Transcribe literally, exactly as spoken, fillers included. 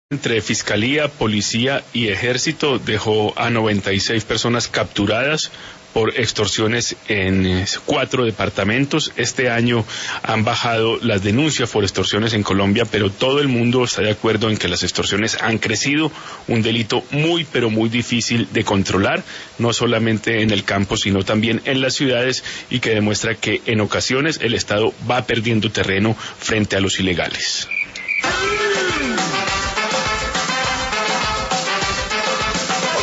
Entre Fiscalía, Policía y Ejército dejó a noventa y seis personas capturadas por extorsiones en cuatro departamentos. Este año han bajado las denuncias por extorsiones en Colombia, pero todo el mundo está de acuerdo en que las extorsiones han crecido, un delito muy pero muy difícil de controlar, no solamente en el campo sino también en las ciudades, y que demuestra que en ocasiones el Estado va perdiendo terreno frente a los ilegales.